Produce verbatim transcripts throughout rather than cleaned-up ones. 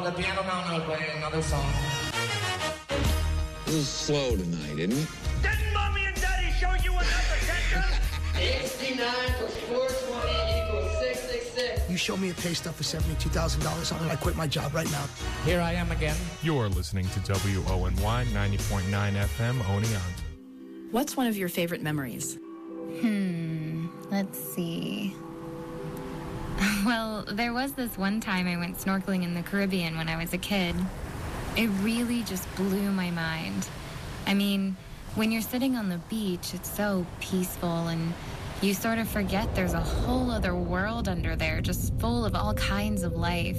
on the piano now and I'll play another song. This is slow tonight, isn't it? Didn't Mommy and Daddy show you enough attention? sixty-nine plus four twenty equals sixty-six. You show me a pay stub for seventy-two thousand dollars, I'm going to quit my job right now. Here I am again. You're listening to W O N Y ninety point nine F M Oneonta. What's one of your favorite memories? Hmm, let's see. Well, there was this one time I went snorkeling in the Caribbean when I was a kid. It really just blew my mind. I mean, when you're sitting on the beach, it's so peaceful and you sort of forget there's a whole other world under there just full of all kinds of life.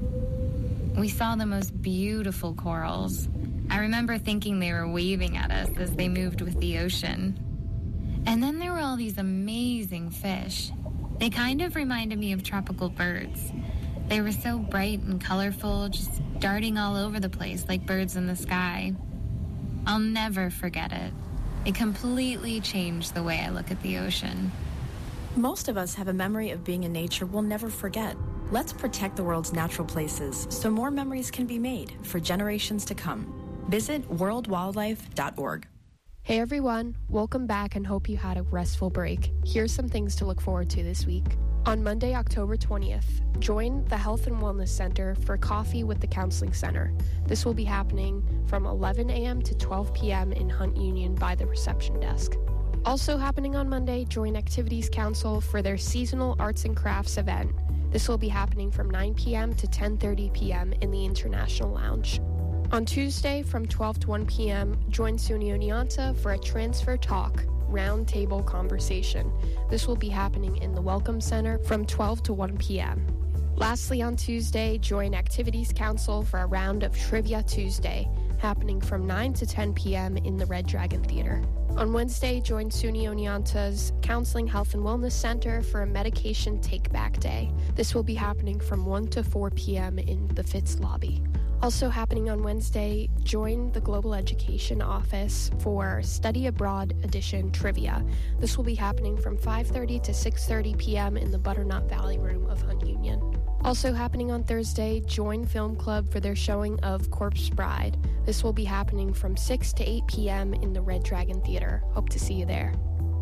We saw the most beautiful corals. I remember thinking they were waving at us as they moved with the ocean. And then there were all these amazing fish. They kind of reminded me of tropical birds. They were so bright and colorful, just darting all over the place like birds in the sky. I'll never forget it. It completely changed the way I look at the ocean. Most of us have a memory of being in nature we'll never forget. Let's protect the world's natural places so more memories can be made for generations to come. Visit world wildlife dot org. Hey everyone, welcome back and hope you had a restful break. Here's some things to look forward to this week. On Monday, October twentieth, join the Health and Wellness Center for Coffee with the Counseling Center. This will be happening from eleven a.m. to twelve p.m. in Hunt Union by the reception desk. Also happening on Monday, join Activities Council for their seasonal arts and crafts event. This will be happening from nine p.m. to ten thirty p.m. in the International Lounge. On Tuesday from twelve to one p.m., join SUNY Oneonta for a Transfer Talk roundtable conversation. This will be happening in the Welcome Center from twelve to one p.m. Lastly, on Tuesday, join Activities Council for a round of Trivia Tuesday, happening from nine to ten p.m. in the Red Dragon Theater. On Wednesday, join SUNY Oneonta's Counseling Health and Wellness Center for a Medication Take-Back Day. This will be happening from one to four p.m. in the Fitz lobby. Also happening on Wednesday, join the Global Education Office for Study Abroad Edition Trivia. This will be happening from five thirty to six thirty p.m. in the Butternut Valley Room of Hunt Union. Also happening on Thursday, join Film Club for their showing of Corpse Bride. This will be happening from six to eight p.m. in the Red Dragon Theater. Hope to see you there.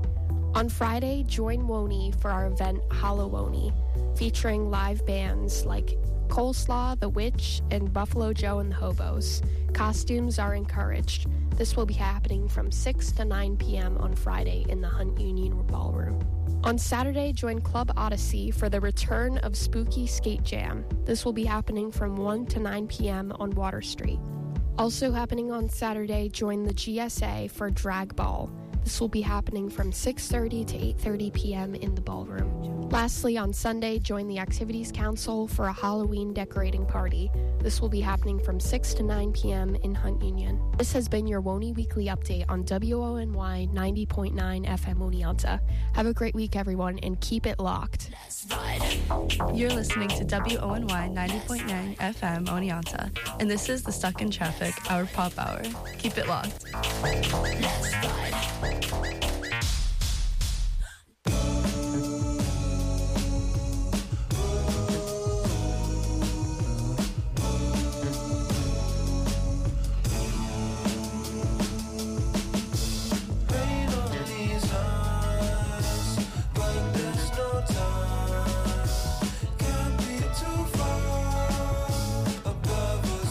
On Friday, join Woney for our event Hallowoni, featuring live bands like Coleslaw, The Witch, and Buffalo Joe and the Hobos. Costumes are encouraged. This will be happening from six to nine p.m. on Friday in the Hunt Union Ballroom. On Saturday, join Club Odyssey for the return of Spooky Skate Jam. This will be happening from one to nine p.m. on Water Street. Also happening on Saturday, join the G S A for Drag Ball. This will be happening from six thirty to eight thirty p.m. in the ballroom. Lastly, on Sunday, join the Activities Council for a Halloween decorating party. This will be happening from six to nine p.m. in Hunt Union. This has been your Woney Weekly Update on W O N Y ninety point nine F M Oneonta. Have a great week, everyone, and keep it locked. You're listening to W O N Y ninety point nine F M Oneonta, and this is the Stuck in Traffic, our pop hour. Keep it locked. Let's ride.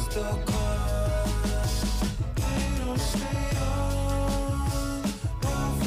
They don't stay on.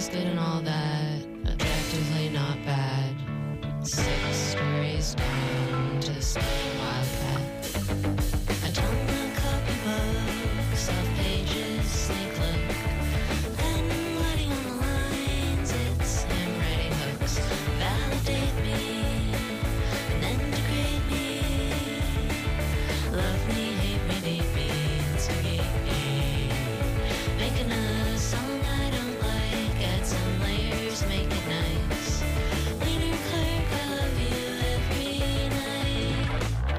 was good and all that, objectively not bad. Six stories down, just a wildcat. I don't know copybooks, off pages, sneak look. Then writing on the lines, it's handwriting hooks. Validate me, and then degrade me. Love me, hate me, date me, instigate me. Making a song I don't like, add some layers, make it nice. Leader clerk, I love you every night.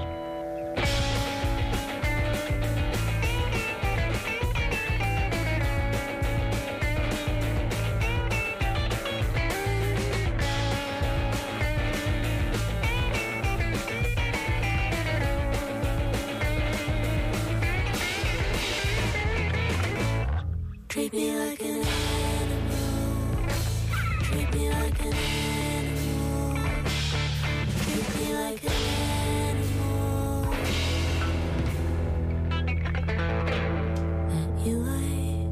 Treat me like an animal. Treat me like an animal. Treat me like an animal that you like.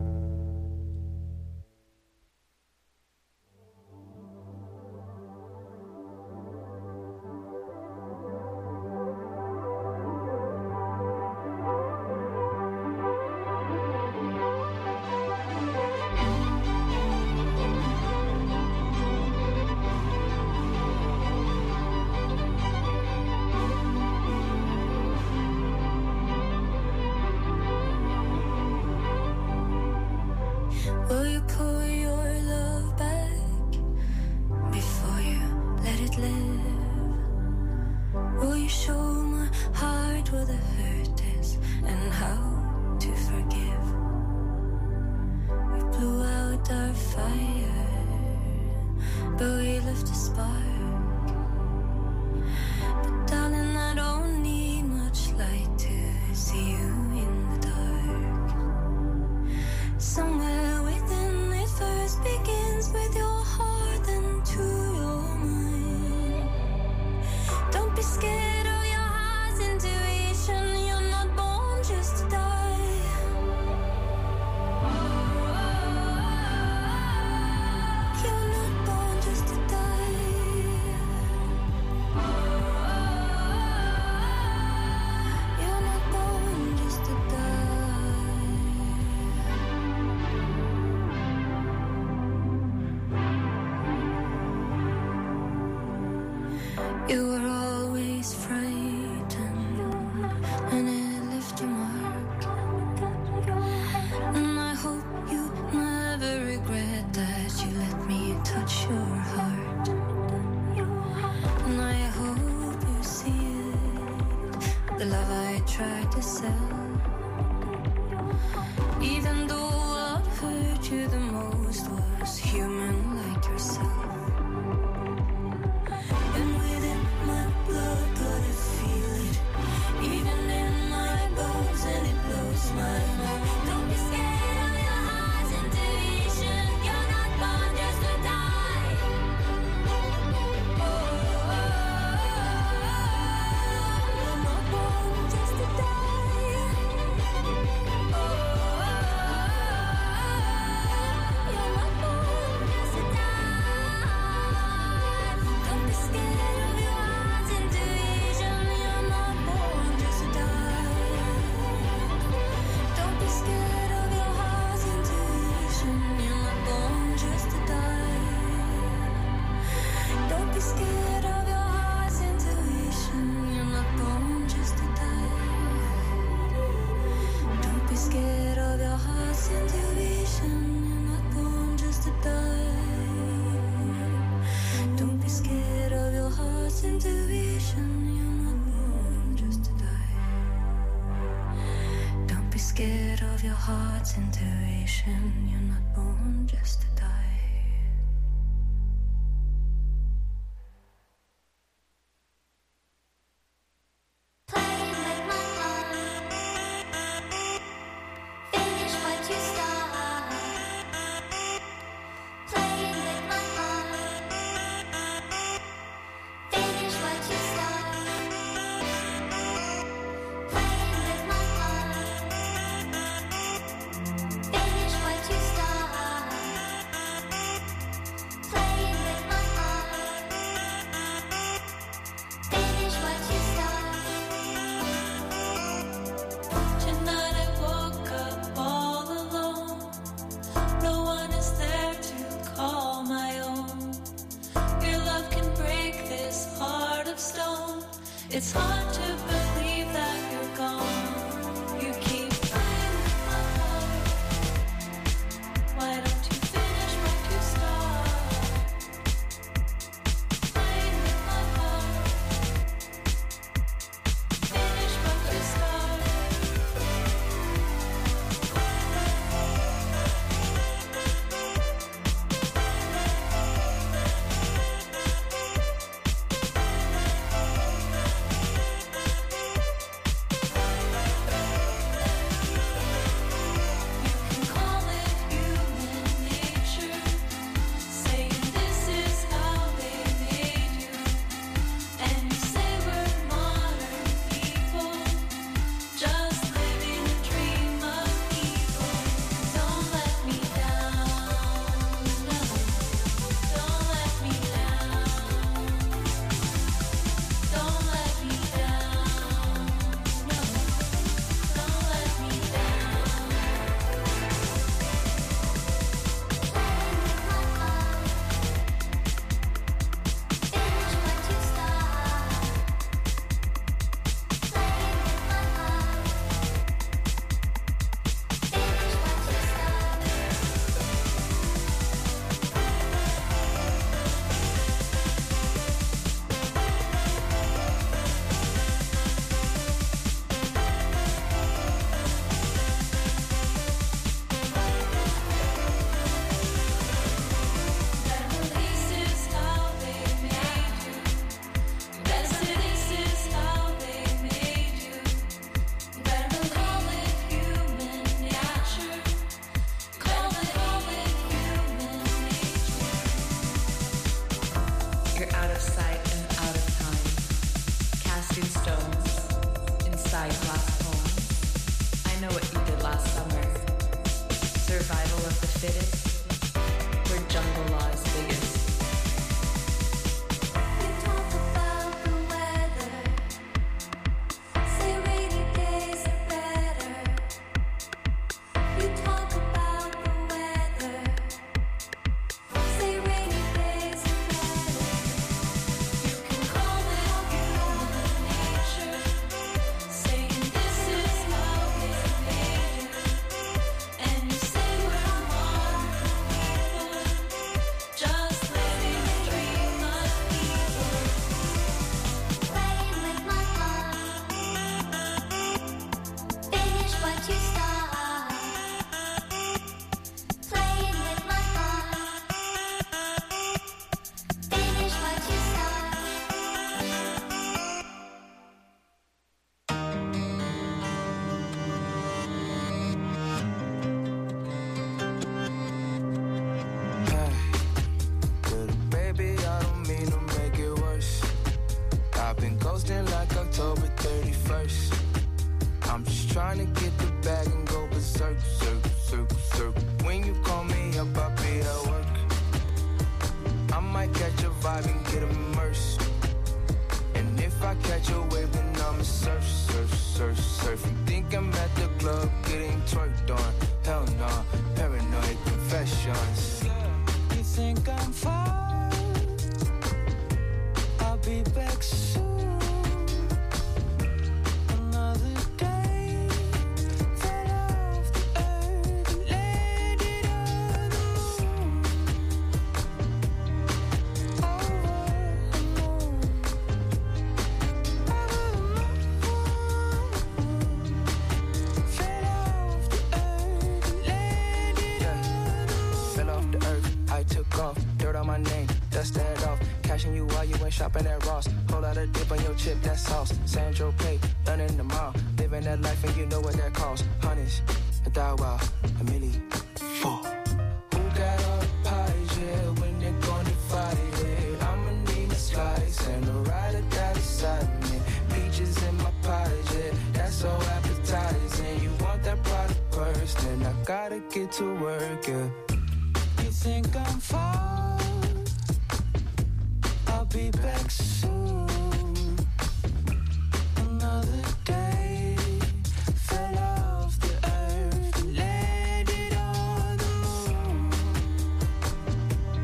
Will you pull your love back before you let it live? Will you show my heart where the hurt is and how to forgive? We blew out our fire, but we left a spark. But darling, I don't need much light to see you in the dark. Somewhere within it first begins with your heart and to your mind. Don't be scared of your heart's intuition. You're not born just to die. You're not born just to die. You're not born just to die. You were always frightened, and it left a mark. And I hope you never regret that you let me touch your heart. And I hope you see it, the love I tried to sell. Even though what hurt you the most was human like yourself. And within my blood, gotta feel it. Even in my bones, and it blows my mind. Don't be scared of your heart's intuition. You're not born just to die. Oh, oh, oh. You're not born just to die. Oh, oh, oh. You're not born just to die. Don't be scared of your heart's intuition. You're not born just to die. Don't be scared of your heart's intuition. You're not born just to die. Don't be scared of your heart's intuition. You're not born just to die. Don't be scared of your heart's intuition. You're not born just to die. Don't be scared of your heart's intuition. You're not born just to die. Don't be scared of your heart's intuition. You're not born just to die. Playing with my heart, finish what you start. Playing with my heart, finish what you start. Playing with my heart, finish what you start. It's hard to believe that you're gone. You keep playing with my heart. Why don't you finish what you start? Playing with my heart. Finish what you start. Shopping at Ross, whole lot of dip on your chip, that's sauce. Sandro Pay, done in the mall. Living that life and you know what that costs. Hundreds, a thou wow, a milli, four. Who got all the pies, yeah, when they're gonna fight it? I'ma need a slice and a rider down beside me. Peaches in my pies, yeah, that's so appetizing. You want that product first, then I gotta get to work, yeah. You think I'm far? I'll be back soon. Another day fell off the earth and landed on the moon.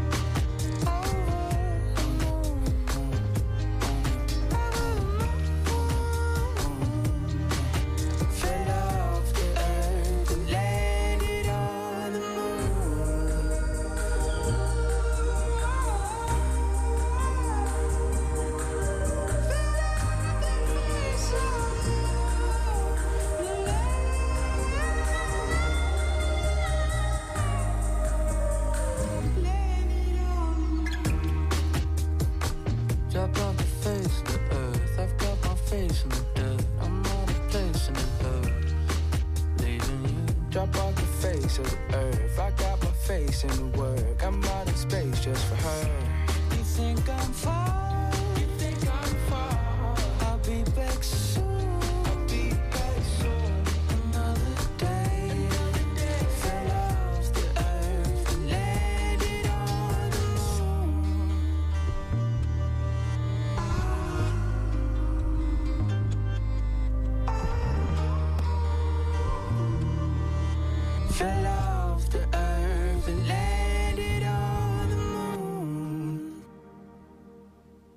Over the moon, over the moon. nerve. I got my face in the work. I'm out in space just for her. You think I'm far? You think I'm far? I'll be back soon. I'll be back soon. Another day, another day. Fell off the earth and landed on the moon. Fell off the earth and landed on the moon.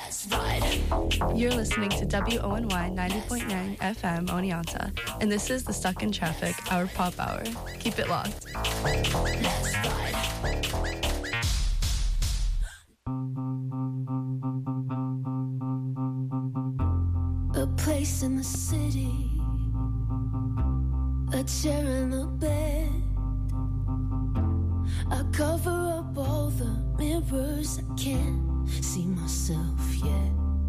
Let's ride. You're listening to W O N Y ninety point nine F M Oneonta, and this is the Stuck in Traffic, our pop hour. Keep it locked. Let's ride. A place in the city, a chair and a bed. I cover up all the mirrors, I can't see myself yet.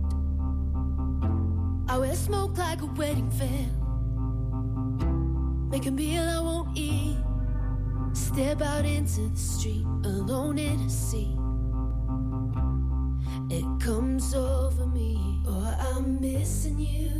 I wear smoke like a wedding veil, make a meal I won't eat, step out into the street alone in a sea. It comes over me, oh, I'm missing you.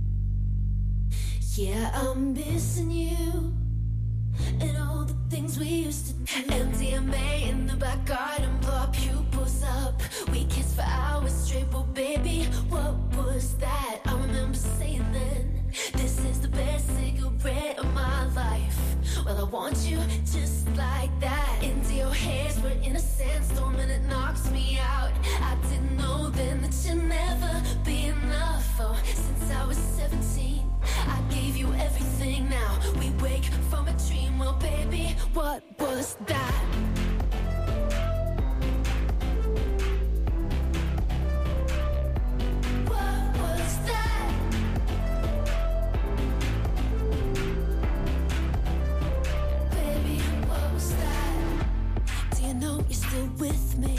Yeah, I'm missing you. And all the things we used to do. M D M A in the back garden, blow pupils up. We kissed for hours straight, but baby, what was that? I remember saying then, this is the best cigarette of my life. Well, I want you just like that. Into your hairs, we're in a sandstorm and it knocks me out. I didn't know then that you'd never be enough. Oh, since I was seventeen, I gave you everything. Now we wake from a dream. Well, baby, what was that? What was that? Baby, what was that? Do you know you're still with me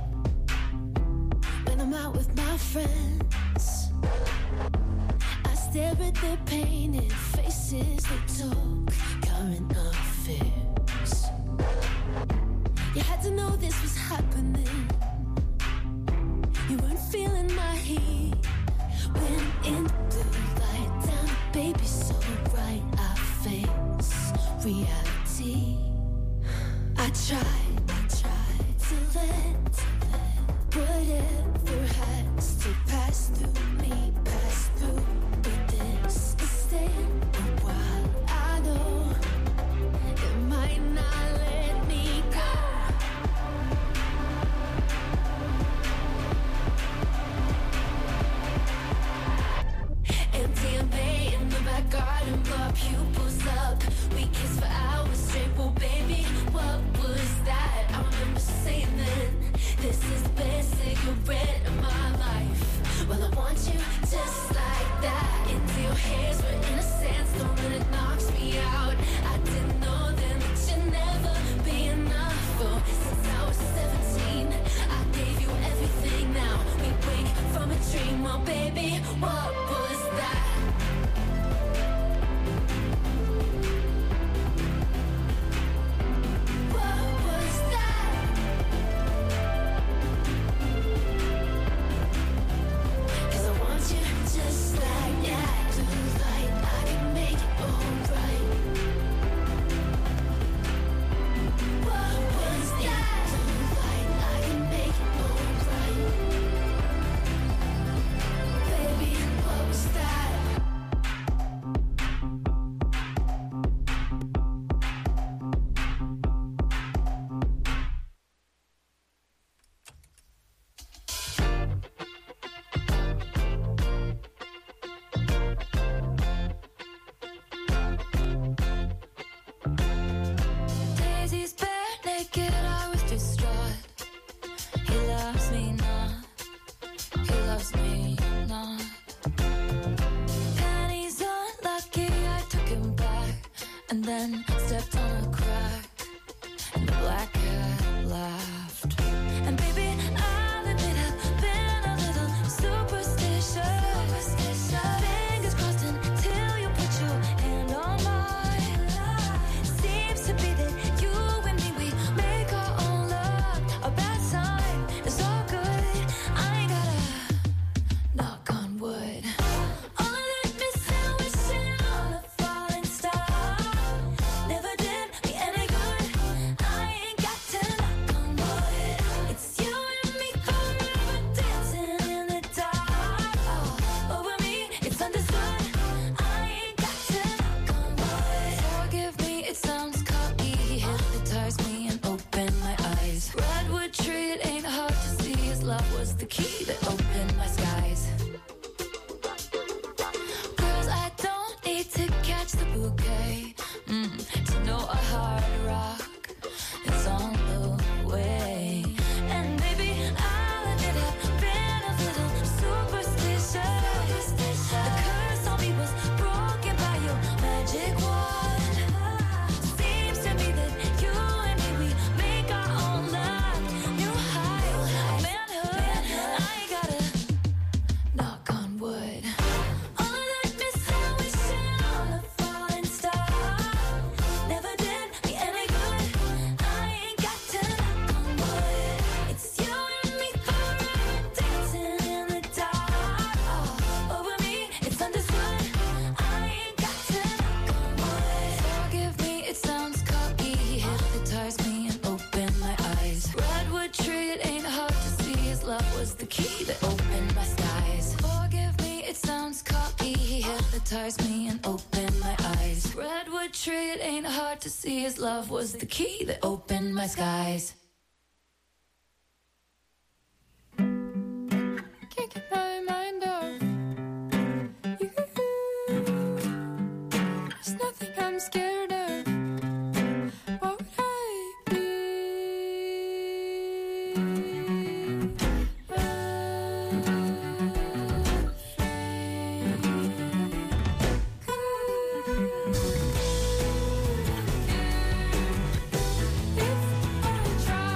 when I'm out with my friends? I stare at their painted faces, they talk current affairs. You had to know this was happening. You weren't feeling my heat when in the blue light down, baby, so bright I face reality. I tried, I tried to let, to let whatever has to pass through me, pass through. But this is staying a while. I know it might not let me go. M D M A in the back garden, blow pupils up. We kissed for hours straight, well, baby, what was that? I remember saying then, this is the best cigarette of my life. Well, I want you just like that. Into your hairs, we're in a sandstorm and it knocks me out. I didn't know then that you'd never be enough. Oh, since I was seventeen, I gave you everything. Now we wake from a dream. Well, baby, what was that? What was that? 'Cause I want you just like that. Blue light, I can make it alright. What was that? Blue light, I can make it alright. Baby, what key that opened my skies. Girls, I don't need to catch the bouquet mm, to know a hard rock is on the way. And baby, I'll admit I've been a little superstitious. The curse on me was broken by your magic wand. Seems to me that you and me, we make our own luck. New high manhood, I ain't gotta knock on wood. All of that mishawishing on a falling star never did me any good. I ain't got to knock on wood. It's you and me forever dancing in the dark. Oh, over me, it's understood. I ain't got to knock on wood. Forgive me, it sounds cocky. He hypnotized me and opened my eyes. Redwood tree, it ain't hard to see. His love was the key that opened my skies. Forgive me, it sounds cocky. He hypnotized me and opened my eyes. Redwood tree, it ain't hard to see. His love was the key that opened my skies. Can't get my mind off you. There's nothing I'm scared of. What would I be? If I try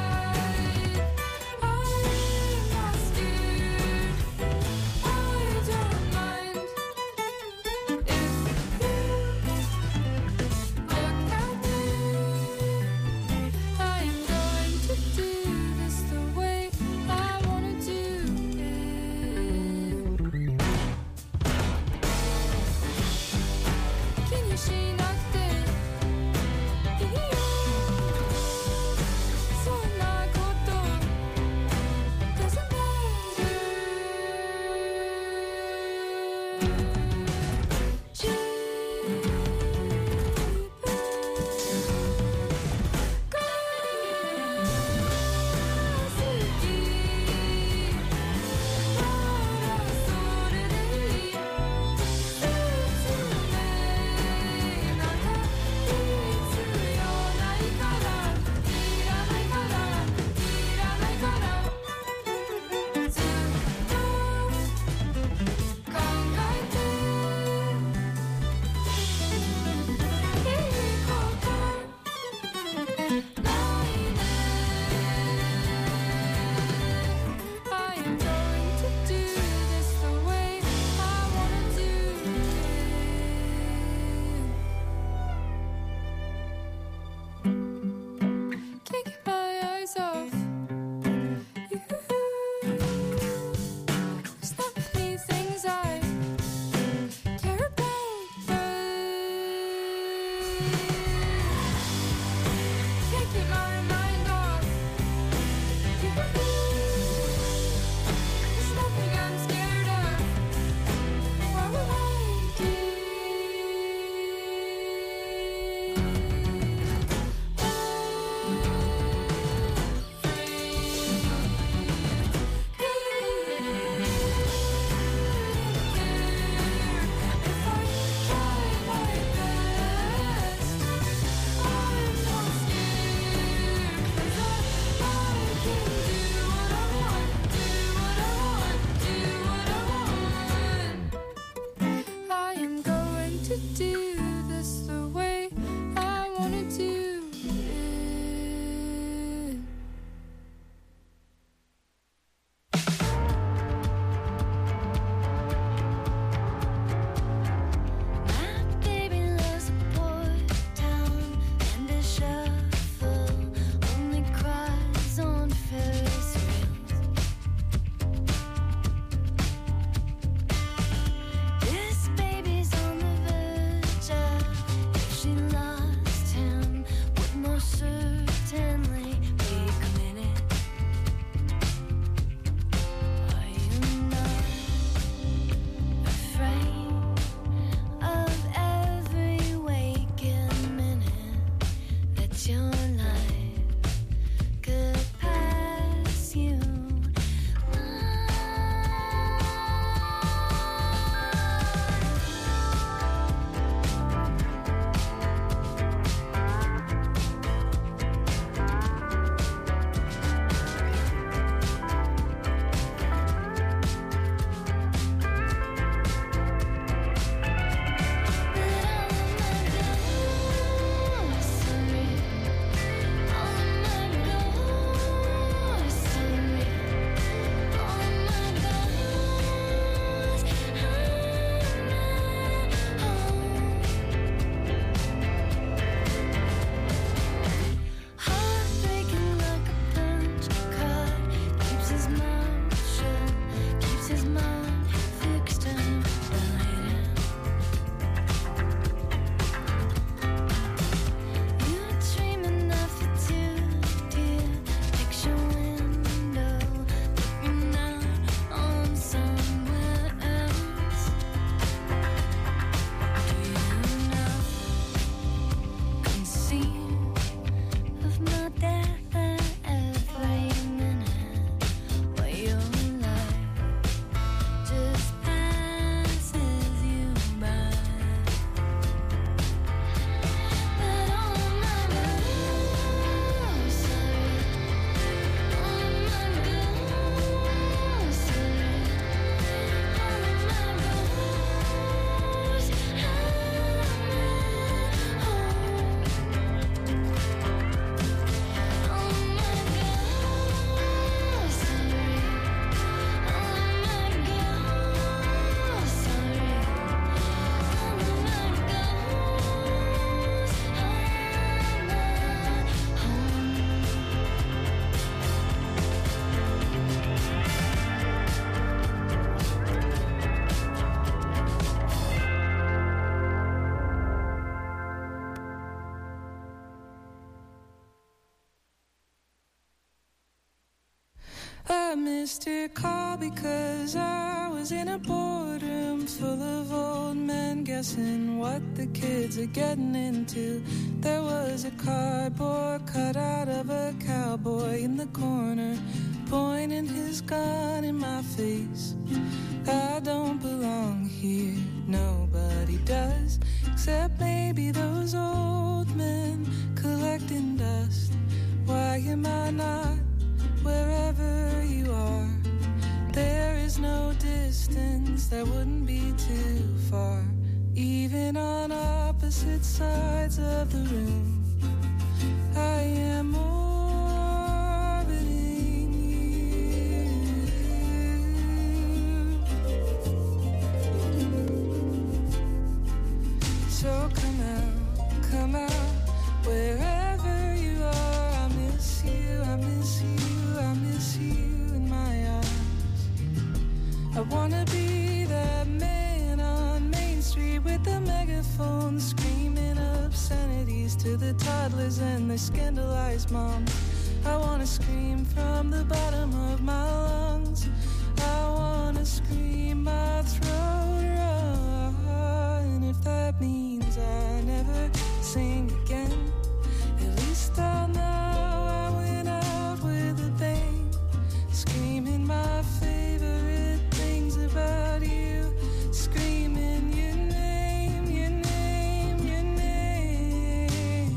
missed your call because I was in a boardroom full of old men guessing what the kids are getting into. There was a cardboard cutout of a cowboy in the corner, pointing his gun in my face. I don't belong here, nobody does, except maybe those old men collecting dust. Why am I not wherever you are? There is no distance that wouldn't be too far, even on opposite sides of the room. I am orbiting you. So come out, come out, wherever you are. I miss you, I miss you, I miss you in my arms. I wanna be that man on Main Street with the megaphone screaming obscenities to the toddlers and their scandalized moms. I wanna scream from the bottom of my lungs. I wanna scream my throat raw. And if that means I never sing again, at least I'll know I went out with a bang, screaming my favorite things about you, screaming your name, your name, your name.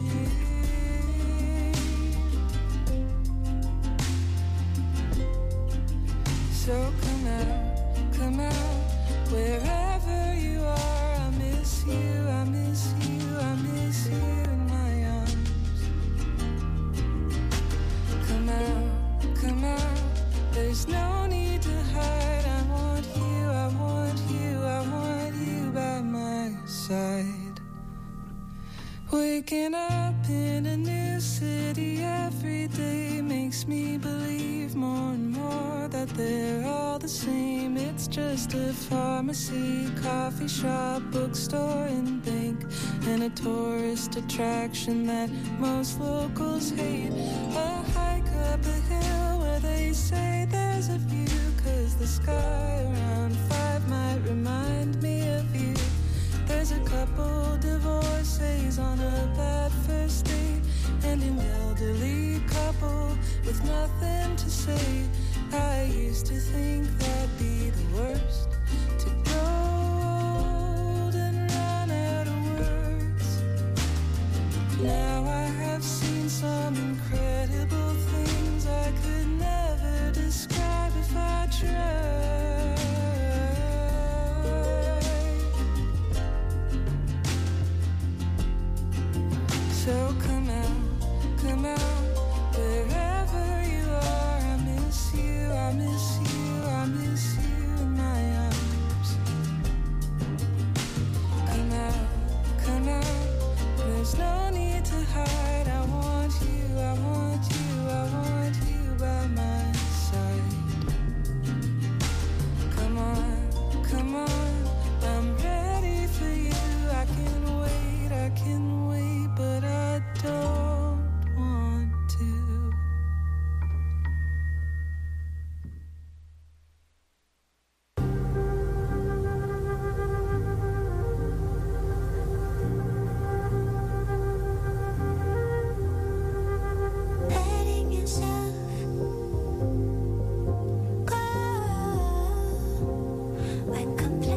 So come out, come out, wherever you are. I miss you, I miss you, I miss you in my arms. Come out, come out, there's no need to hide. I want you, I want you, I want you by my side. Waking up in a new city every day makes me believe more and more that they're all the same. It's just a pharmacy, coffee shop, bookstore, and bank, and a tourist attraction that most locals hate. A hike up a hill where they say there's a view, 'cause the sky around five might remind me of you. There's a couple divorces on a bad first date, and an elderly couple with nothing to say. I used to think that'd be the worst, to grow old and run out of words. Now I have seen some incredible things I could never describe if I tried. So come out, come out, wherever you are. I miss you, I miss you, I miss you in my arms. Come out, come out, there's no need to hide. I want you, I want you, I want you by my side. Come on, come on, I'm ready for you. I can wait, I can wait, but I don't want to. Letting yourself go, like complete.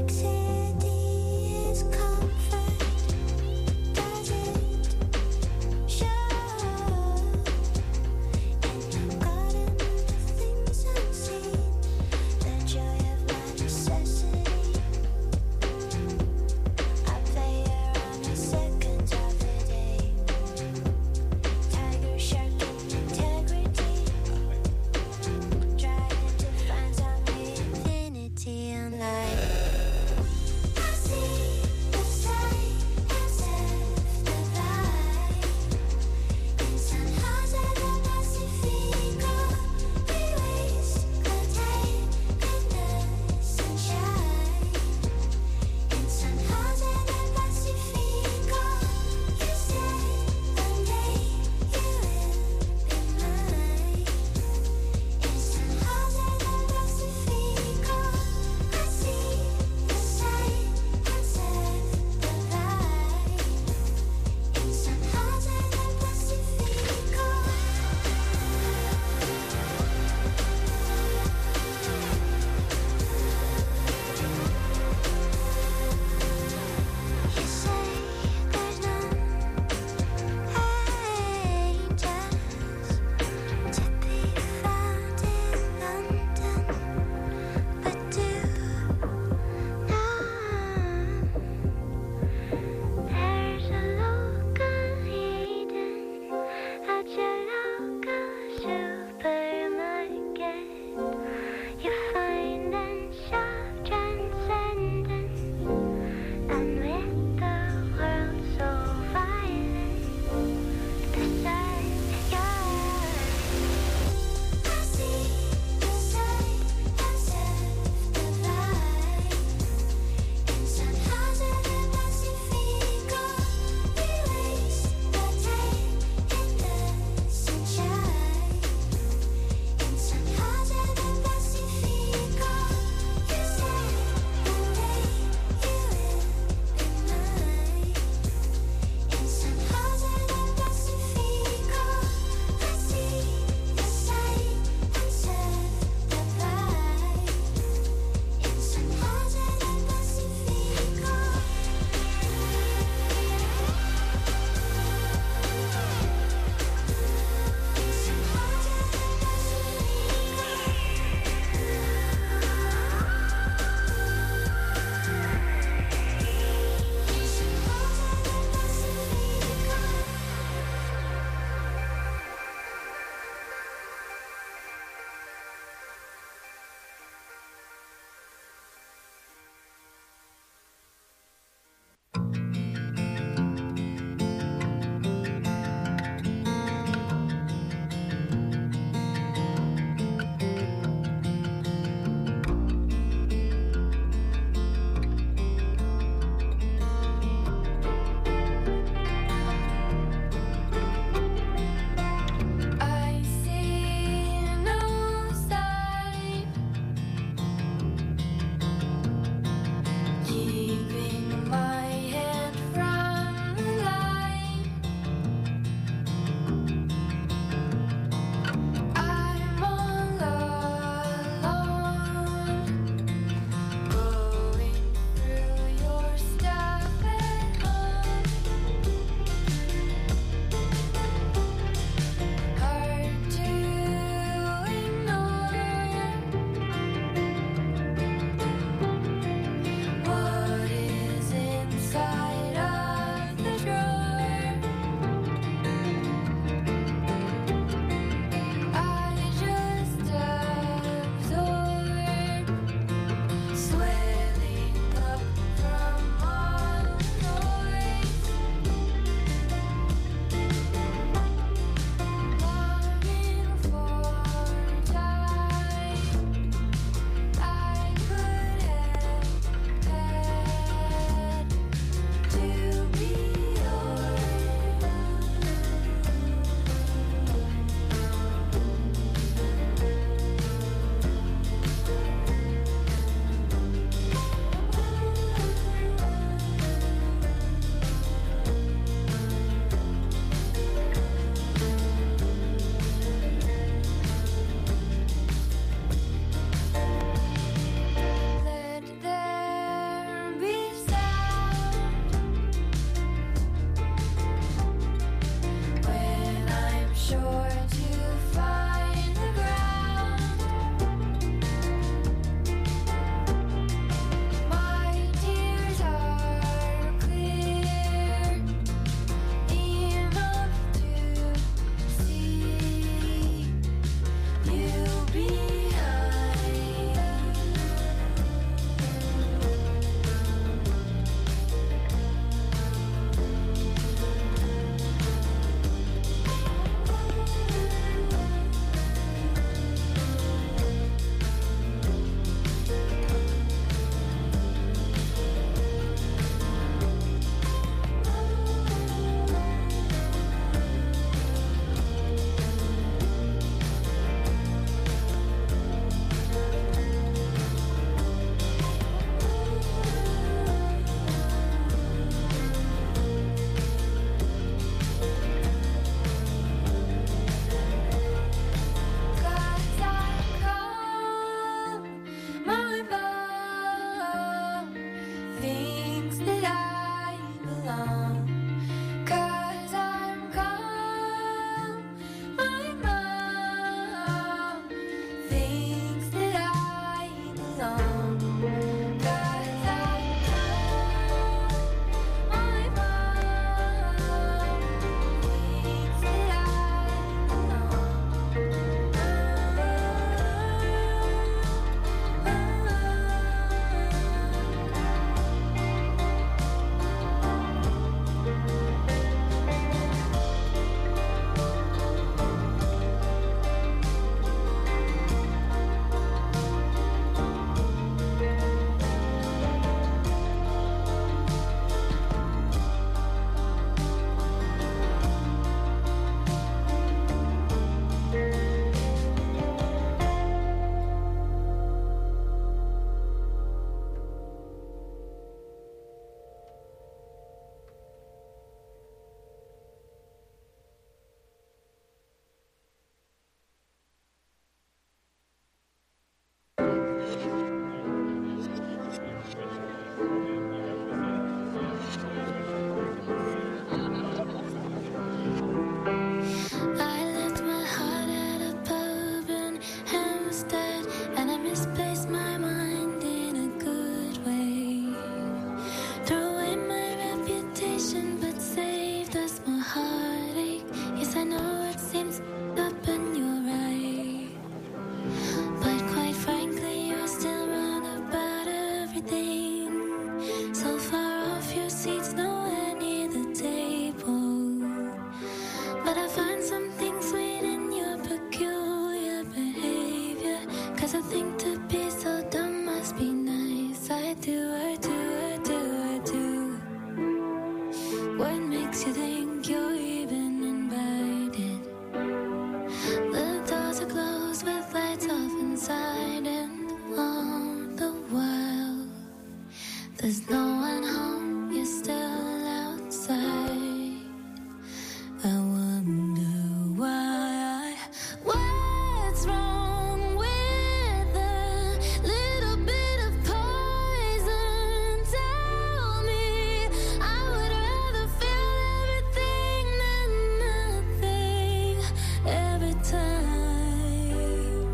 do, I do, I do, I do. What makes you think you're even invited? The doors are closed with lights off inside, and all the while there's no one home, you're still outside. I wonder why. What's wrong with a little bit of poison? Tell me. I would rather feel everything than nothing every time.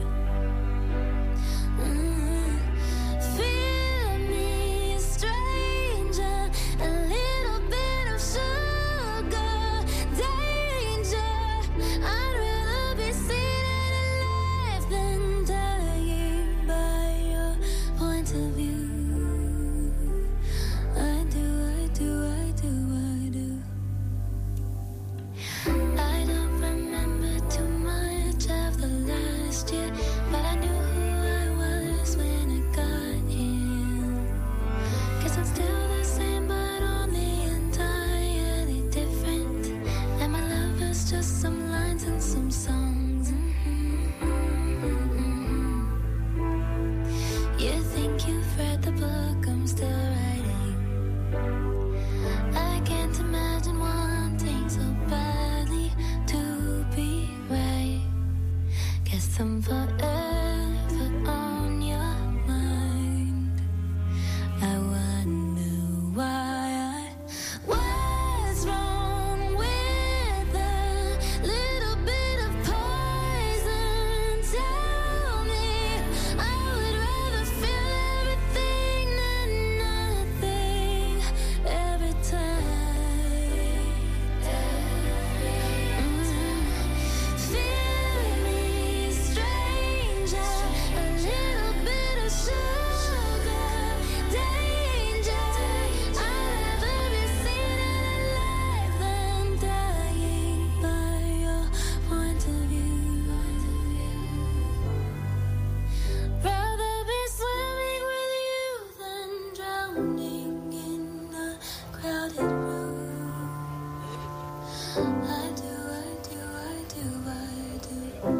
Mm. Feel me, stranger. A little bit of sugar, danger. I'd rather be seen alive than dying by your point of view. I do, I do, I do, I do. I don't remember too much of the last year, but I knew who I was when I got here. Guess I'm still the same, but only entirely different. And my love is just some lines and some songs. Mhm. You think you've read the book I'm still writing? I can't imagine wanting so badly to be right. Guess I'm forever on your mind. I wonder why. What's wrong with a little bit of poison? Tell me. I would rather feel everything than nothing every time. Feel me, stranger. A little bit of sugar, danger. I'd rather be seen alive than dying by your point of view. Rather be swimming with you than drowning in a crowded room. I do, I do, I do, I do.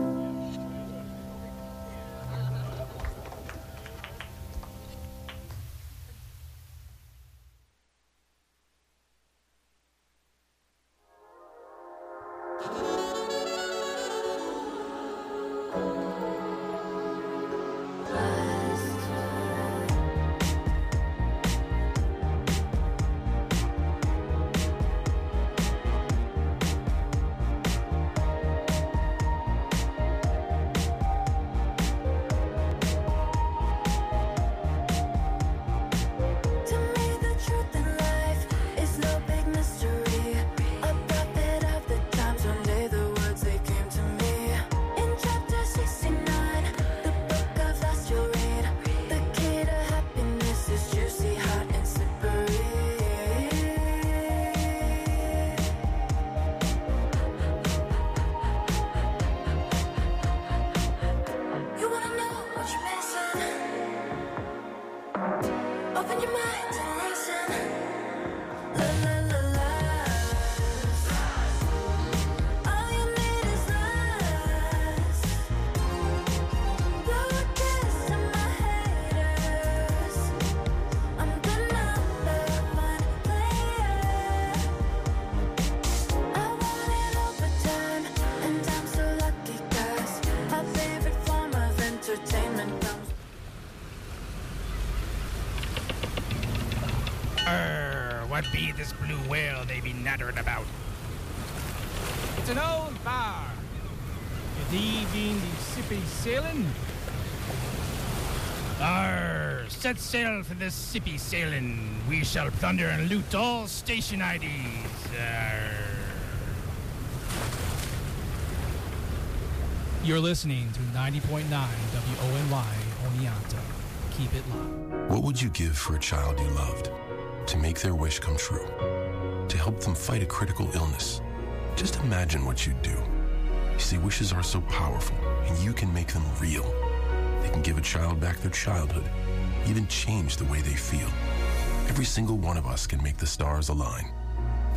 To me, the truth in life is no big mystery. A prophet of the times, one day the words they came to me. In chapter sixty-nine, the book of lust you'll read. The key to happiness is juicy, hot, and slippery. You wanna know what you're missing? Open your mind and listen. La la la la. All you need is lust. Blow a kiss to my haters. I'm the number one player. I want it all the time, and I'm so lucky 'cause my favorite form of entertainment comes. Err, what be this blue whale they be nattering about? It's an old bar. Good evening, the sippy sailing. Arr, set sail for this sippy sailing. We shall plunder and loot all station I Ds. Arr. You're listening to ninety point nine W O N Y Oneonta. Keep it locked. What would you give for a child you loved? To make their wish come true? To help them fight a critical illness? Just imagine what you'd do. You see, wishes are so powerful, and you can make them real. They can give a child back their childhood, even change the way they feel. Every single one of us can make the stars align.